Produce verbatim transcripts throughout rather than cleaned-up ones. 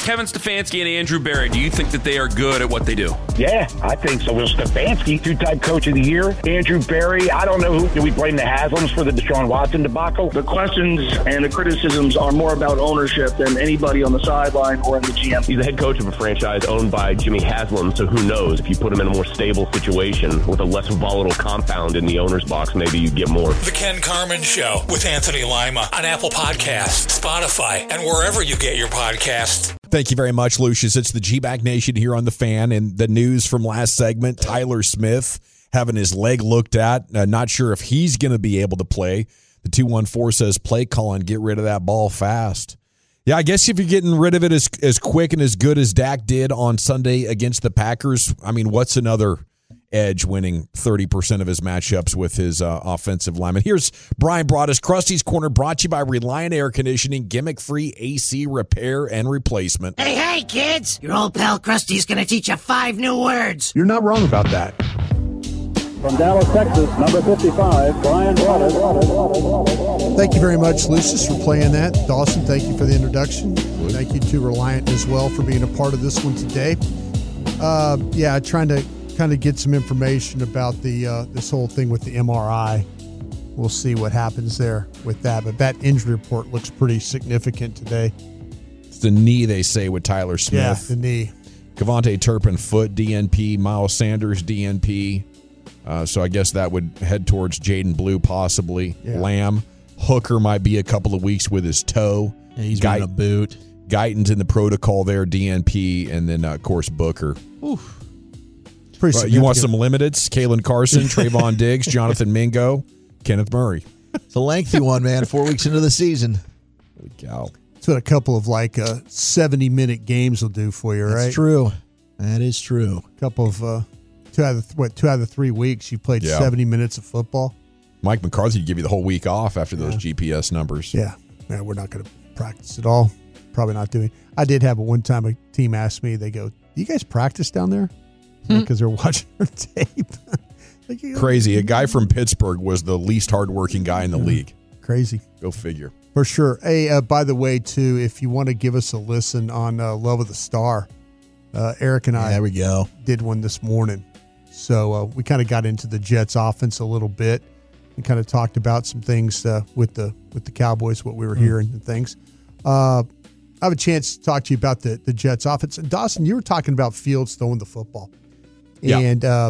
Kevin Stefanski and Andrew Berry, do you think that they are good at what they do? Yeah, I think so. Will Stefanski, two-time coach of the year. Andrew Berry, I don't know who. Do we blame the Haslams for the Deshaun Watson debacle? The questions and the criticisms are more about ownership than anybody on the sideline or in the G M. He's the head coach of a franchise owned by Jimmy Haslam, so who knows? If you put him in a more stable situation with a less volatile compound in the owner's box, maybe you get more. The Ken Carman Show with Anthony Lima on Apple Podcasts, Spotify, and wherever you get your podcasts. Thank you very much, Lucius. It's the G-Back Nation here on The Fan, and the news from last segment, Tyler Smith having his leg looked at. Uh, not sure if he's going to be able to play. The two one four says play calling, get rid of that ball fast. Yeah, I guess if you're getting rid of it as, as quick and as good as Dak did on Sunday against the Packers, I mean, what's another edge winning thirty percent of his matchups with his uh, offensive lineman? Here's Brian Broaddus, Krusty's Corner, brought to you by Reliant Air Conditioning, gimmick-free A C repair and replacement. Hey, hey, kids! Your old pal Krusty's gonna teach you five new words. You're not wrong about that. From Dallas, Texas, number fifty-five, Brian Broaddus. Thank you very much, Lucius, for playing that. Dawson, thank you for the introduction. Thank you to Reliant as well for being a part of this one today. Uh, yeah, trying to kind of get some information about the uh, this whole thing with the M R I. We'll see what happens there with that. But that injury report looks pretty significant today. It's the knee, they say, with Tyler Smith. Yeah, the knee. Kevontae Turpin, foot, D N P. Miles Sanders, D N P. Uh, so I guess that would head towards Jaden Blue, possibly. Yeah. Lamb. Hooker might be a couple of weeks with his toe. Yeah, he's got a boot. Guyton's in the protocol there, D N P, and then, uh, of course, Booker. Oof. Well, you want some limiteds? Kalen Carson, Trayvon Diggs, Jonathan Mingo, Kenneth Murray. It's a lengthy one, man. Four weeks into the season. Holy cow. That's what a couple of like uh, seventy-minute games will do for you, right? That's true. That is true. A couple of, uh, two out of the, what, two out of the three weeks you played yeah. seventy minutes of football. Mike McCarthy would give you the whole week off after those yeah. G P S numbers. Yeah. Yeah, we're not going to practice at all. Probably not doing. I did have a one time a team asked me, they go, do you guys practice down there? Because they're watching their tape. Like, crazy. A guy from Pittsburgh was the least hardworking guy in the yeah. league. Crazy. Go figure. For sure. Hey, uh, by the way, too, if you want to give us a listen on uh, Love of the Star, uh, Eric and I there we go. did one this morning. So uh, we kind of got into the Jets offense a little bit and kind of talked about some things uh, with the with the Cowboys, what we were mm. hearing and things. Uh, I have a chance to talk to you about the, the Jets offense. And Dawson, you were talking about Fields throwing the football. Yeah. And uh,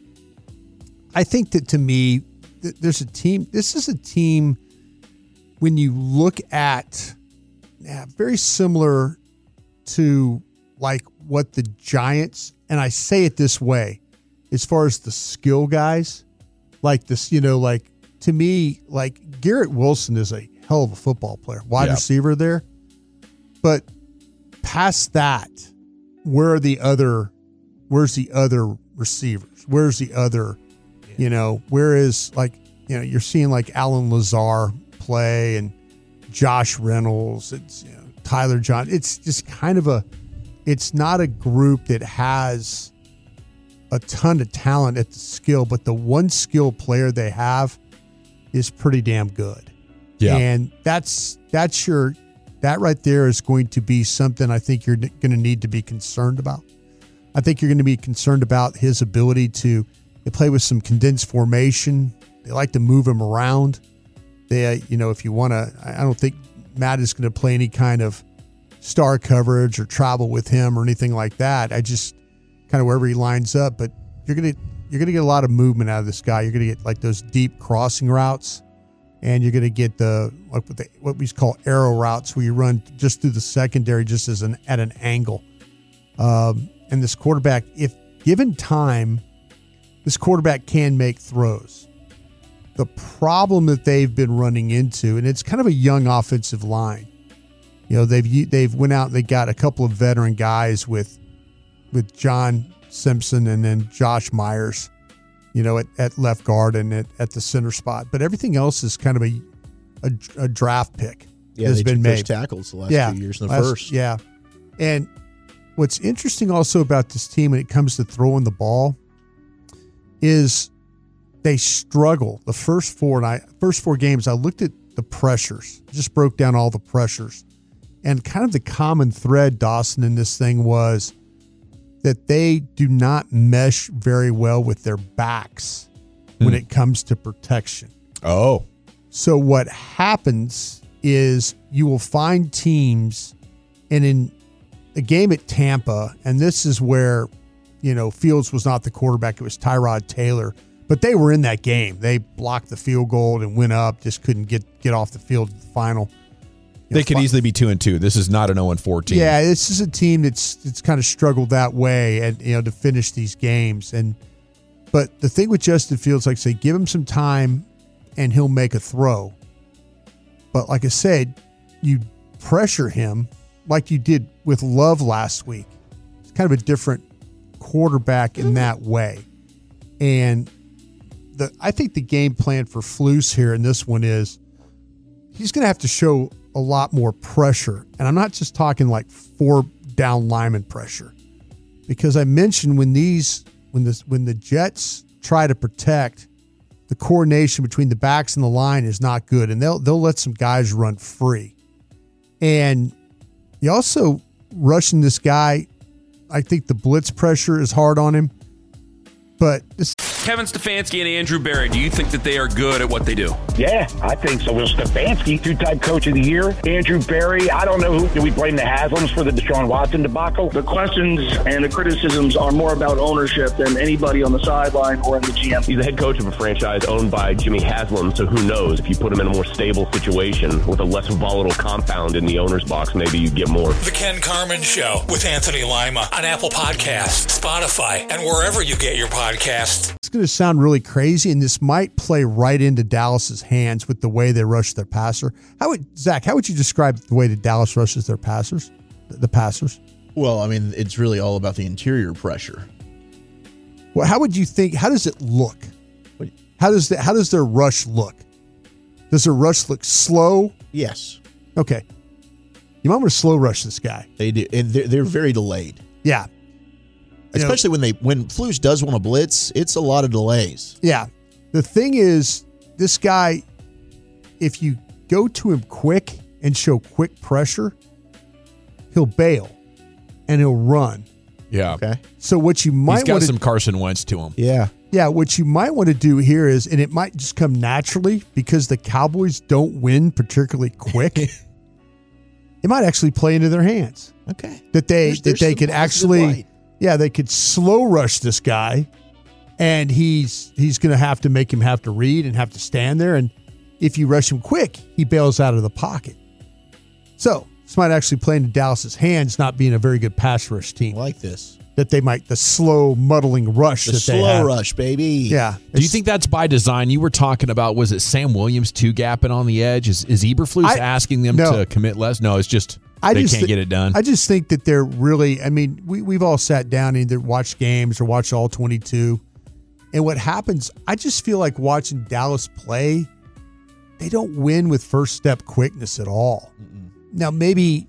I think that, to me, th- there's a team. This is a team, when you look at, yeah, very similar to like what the Giants, and I say it this way, as far as the skill guys, like this, you know, like to me, like Garrett Wilson is a hell of a football player, wide yeah. receiver there. But past that, where are the other, where's the other receivers? Where's the other, you know, where is, like, you know, you're seeing like Alan Lazar play and Josh Reynolds, it's, you know, Tyler John. It's just kind of a, it's not a group that has a ton of talent at the skill, but the one skill player they have is pretty damn good. Yeah. And that's, that's your, that right there is going to be something I think you're going to need to be concerned about. I think you're going to be concerned about his ability to they play with some condensed formation. They like to move him around. They, you know, if you want to, I don't think Matt is going to play any kind of star coverage or travel with him or anything like that. I just kind of wherever he lines up, but you're going to, you're going to get a lot of movement out of this guy. You're going to get like those deep crossing routes, and you're going to get the, like what, the, what we call arrow routes, where you run just through the secondary, just as an, at an angle. Um, and this quarterback, if given time, this quarterback can make throws. The problem that they've been running into, and it's kind of a young offensive line. You know, they've they've went out and they got a couple of veteran guys with with John Simpson and then Josh Myers, you know, at, at left guard and at, at the center spot. But everything else is kind of a a, a draft pick. Yeah, has they been took made. those tackles the last yeah, few years in the last, first. Yeah. And what's interesting also about this team when it comes to throwing the ball is they struggle. The first four and I first four games, I looked at the pressures, just broke down all the pressures. And kind of the common thread, Dawson, in this thing was that they do not mesh very well with their backs when Hmm. it comes to protection. Oh. So what happens is you will find teams, and in a game at Tampa, and this is where, you know, Fields was not the quarterback, it was Tyrod Taylor, but they were in that game. They blocked the field goal and went up, just couldn't get, get off the field at the final. You They know, could fi- easily be two and two. This is not an zero and four team. Yeah, this is a team that's that's kind of struggled that way, and you know, to finish these games. And but the thing with Justin Fields, like I say, give him some time, and he'll make a throw. But like I said, you pressure him like you did with Love last week. It's kind of a different quarterback in that way, and the I think the game plan for Flus here in this one is he's going to have to show a lot more pressure. And I'm not just talking like four down lineman pressure, because I mentioned when these, when this, when the Jets try to protect, the coordination between the backs and the line is not good. And they'll, they'll let some guys run free. And you also rushing this guy. I think the blitz pressure is hard on him, but this, Kevin Stefanski and Andrew Berry, do you think that they are good at what they do? Yeah, I think so. Will Stefanski, two-time coach of the year. Andrew Berry, I don't know who. Do we blame the Haslams for the Deshaun Watson debacle? The questions and the criticisms are more about ownership than anybody on the sideline or in the G M. He's the head coach of a franchise owned by Jimmy Haslam, so who knows? If you put him in a more stable situation with a less volatile compound in the owner's box, maybe you get more. The Ken Carman Show with Anthony Lima on Apple Podcasts, Spotify, and wherever you get your podcasts. it's going to sound really crazy, and this might play right into Dallas's hands with the way they rush their passer. How would Zach? How would you describe the way that Dallas rushes their passers? The passers. Well, I mean, it's really all about the interior pressure. Well, how would you think? How does it look? How does the, how does their rush look? Does their rush look slow? Yes. Okay. You might want to slow rush this guy. They do. And they're, they're very delayed. Yeah. You Especially know, when they when Flus does want to blitz, it's a lot of delays. Yeah. The thing is, this guy, if you go to him quick and show quick pressure, he'll bail and he'll run. Yeah. Okay. So what you might He's got want some to, Carson Wentz to him. Yeah. yeah, what you might want to do here is, and it might just come naturally because the Cowboys don't win particularly quick. It might actually play into their hands. Okay. That they There's- that there's they some could positive actually, light. yeah, they could slow rush this guy, and he's he's going to have to make him have to read and have to stand there. And if you rush him quick, he bails out of the pocket. So this might actually play into Dallas's hands, not being a very good pass rush team. I like this. That they might the slow muddling rush The that they slow have. rush, baby. Yeah. Do you think that's by design? You were talking about, was it Sam Williams two gapping on the edge? Is, is Eberflus I- asking them no. to commit less? No, it's just I they just can't thi- get it done. I just think that they're really, I mean, we, we've all sat down and either watched games or watched all twenty-two. And what happens, I just feel like watching Dallas play, they don't win with first step quickness at all. Mm-mm. Now, maybe,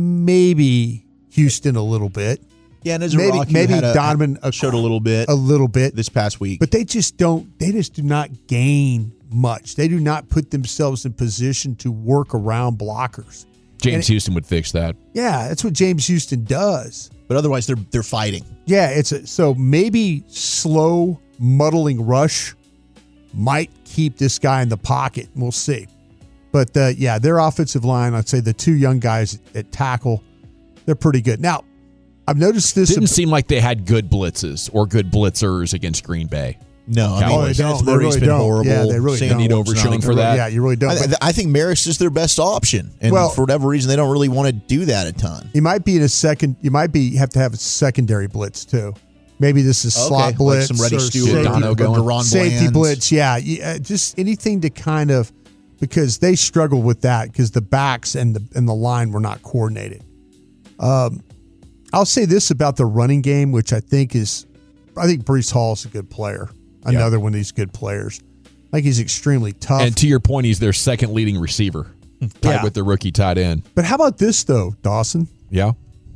maybe Houston a little bit. Yeah, and as a maybe, Rock, you maybe had a- Donovan a, showed a little bit a little bit this past week. but they just don't, they just do not gain much. They do not put themselves in position to work around blockers. James and- Houston would fix that. Yeah, that's what James Houston does. But otherwise, they're they're fighting. Yeah, it's a, so maybe slow muddling rush might keep this guy in the pocket. We'll see. But uh, yeah, their offensive line, I'd say the two young guys at tackle, they're pretty good. Now, I've noticed this. Didn't seem like they had good blitzes or good blitzers against Green Bay. No, I mean, Oh, they don't. Chance They Murray's really been don't. horrible. Yeah, they really Sandy don't. Overshown Overshown for that. Yeah, you really don't. I, But I think Maris is their best option, and Well- for whatever reason, they don't really want to do that a ton. you might be in a second. You might be have to have a secondary blitz too. Maybe this is slot Okay, blitz, like some Reddy or Stewart, safety, Dono going. Deron safety Blands. blitz. Yeah, yeah, just anything to kind of because they struggled with that because the backs and the and the line were not coordinated. Um, I'll say this about the running game, which I think is, I think Breece Hall is a good player. Another one of these good players. I think he's extremely tough. And to your point, he's their second leading receiver, tied Yeah. with the rookie tight end. but how about this though, Dawson? Yeah.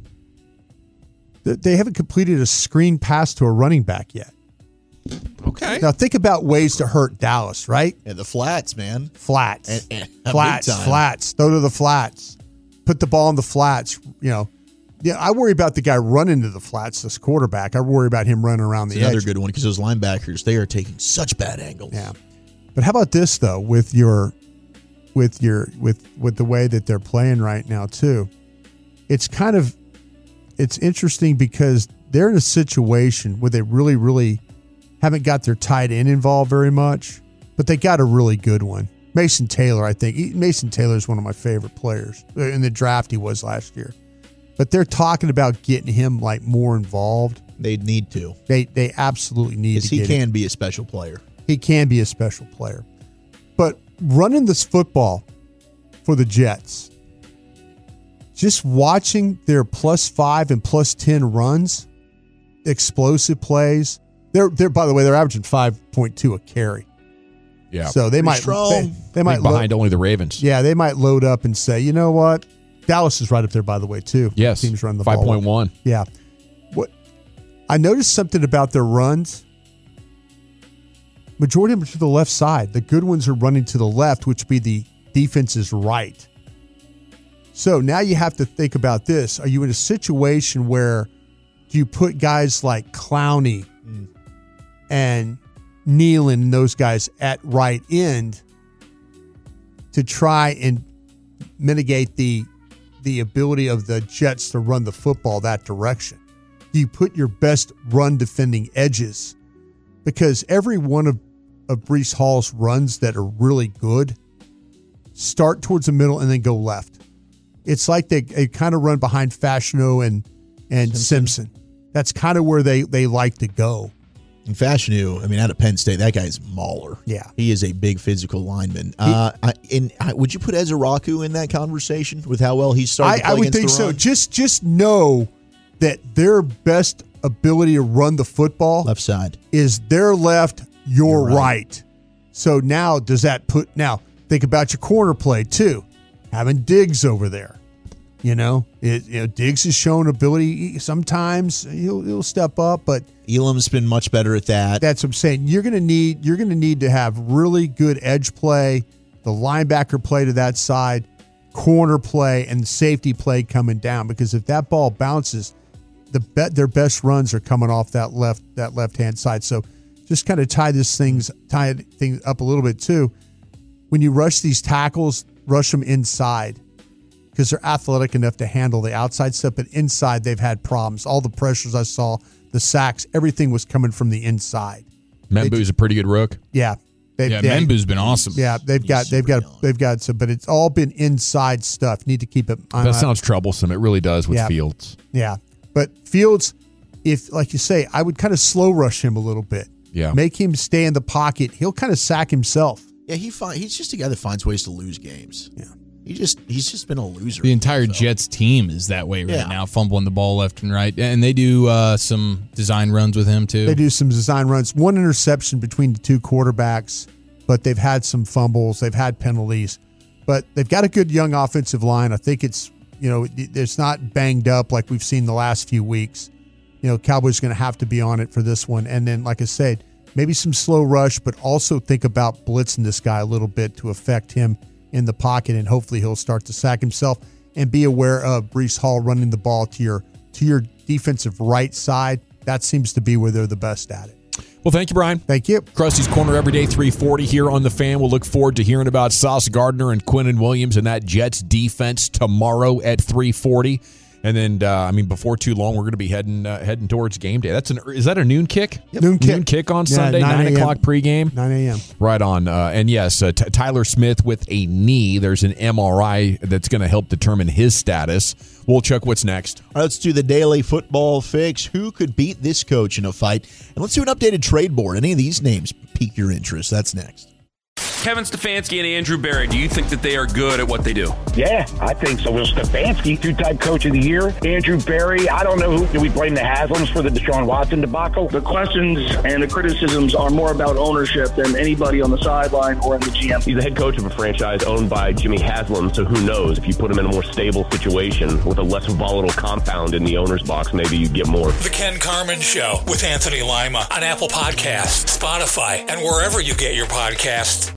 Th- They haven't completed a screen pass to a running back yet. Okay. Now think about ways to hurt Dallas, right? Yeah, the flats, man. Flats, And- and- big flats, time. flats. Throw to the flats. put the ball in the flats. You know, yeah, I worry about the guy running to the flats, this quarterback. I worry about him running around It's the another edge. good one because those linebackers, they are taking such bad angles. Yeah. But how about this though, with your with your with with the way that they're playing right now too? It's kind of it's interesting because they're in a situation where they really, really haven't got their tight end involved very much, but they got a really good one. Mason Taylor, I think. He, Mason Taylor is one of my favorite players. In the draft, he was last year. But they're talking about getting him like more involved. They need to. They they absolutely need to. Because he get can him. be a special player. He can be a special player. But running this football for the Jets, just watching their plus five and plus ten runs, explosive plays. They're they're by the way, they're averaging five point two a carry. Yeah. So they Pretty might strong. they, they might behind load, only the Ravens. yeah, they might load up and say, you know what? Dallas is right up there, by the way, too. Yes. Teams run the five ball. point one. Yeah. What I noticed something about their runs. Majority of them are to the left side. The good ones are running to the left, which would be the defense's right. So now you have to think about this. Are you in a situation where do you put guys like Clowney mm. and Nealon and those guys at right end to try and mitigate the the ability of the Jets to run the football that direction? Do you put your best run defending edges? Because every one of, of Breece Hall's runs that are really good start towards the middle and then go left. It's like they, they kind of run behind Fashanu and and Simpson. Simpson. That's kind of where they, they like to go. And Fashanu, I mean, out of Penn State, that guy's mauler. Yeah. He is a big physical lineman. Uh, I, and I, would you put Ezeraku in that conversation with how well he's starting I, to play I would against think the so. run? Just just know that their best ability to run the football Left side. is their left, your You're right. right. So now does that put now think about your corner play too. Having Diggs over there. You know, it, you know, Diggs has shown ability. Sometimes he'll he'll step up, but Elam's been much better at that. that's what I'm saying. You're gonna need you're gonna need to have really good edge play, the linebacker play to that side, corner play, and safety play coming down. Because if that ball bounces, the bet their best runs are coming off that left that left hand side. So just kind of tie this things tie things up a little bit too. When you rush these tackles, rush them inside. Because they're athletic enough to handle the outside stuff, but inside they've had problems. All the pressures I saw, the sacks, everything was coming from the inside. Membu's a pretty good rook. Yeah, they've, Yeah, they, Membu's been awesome. Yeah, they've got they've got young. they've got some, but it's all been inside stuff. Need to keep it. That sounds troublesome. It really does with Yeah. Fields. Yeah, but Fields, if like you say, I would kind of slow rush him a little bit. Yeah. Make him stay in the pocket. He'll kind of sack himself. Yeah, he find, he's just a guy that finds ways to lose games. Yeah. He just he's just been a loser. The entire so. Jets team is that way right Yeah. now, fumbling the ball left and right. And they do uh, some design runs with him, too. They do some design runs. One interception between the two quarterbacks, but they've had some fumbles. They've had penalties. But they've got a good young offensive line. I think it's, you know, it's not banged up like we've seen the last few weeks. You know, Cowboys are going to have to be on it for this one. And then, like I said, maybe some slow rush, but also think about blitzing this guy a little bit to affect him in the pocket, and hopefully he'll start to sack himself. And be aware of Breece Hall running the ball to your to your defensive right side. That seems to be where they're the best at it. Well, thank you, Brian. Thank you. Krusty's Corner every day, three forty here on The Fan. We'll look forward to hearing about Sauce Gardner and Quinnen Williams and that Jets defense tomorrow at three forty. And then, uh, I mean, before too long, we're going to be heading uh, heading towards game day. That's an is that a noon kick? Yep. Noon kick. Noon kick on Yeah, Sunday, nine nine a.m. o'clock pregame. nine a.m. Right on. Uh, and yes, uh, T- Tyler Smith with a knee. There's an M R I that's going to help determine his status. We'll check what's next. All right, let's do the daily football fix. Who could beat this coach in a fight? And let's do an updated trade board. Any of these names pique your interest? That's next. Kevin Stefanski and Andrew Barry, do you think that they are good at what they do? Yeah, I think so. Will Stefanski, two-time coach of the year. Andrew Barry, I don't know who. Do we blame the Haslams for the Deshaun Watson debacle? The questions and the criticisms are more about ownership than anybody on the sideline or in the G M. He's the head coach of a franchise owned by Jimmy Haslam, so who knows? If you put him in a more stable situation with a less volatile compound in the owner's box, maybe you get more. The Ken Carmen Show with Anthony Lima on Apple Podcasts, Spotify, and wherever you get your podcasts.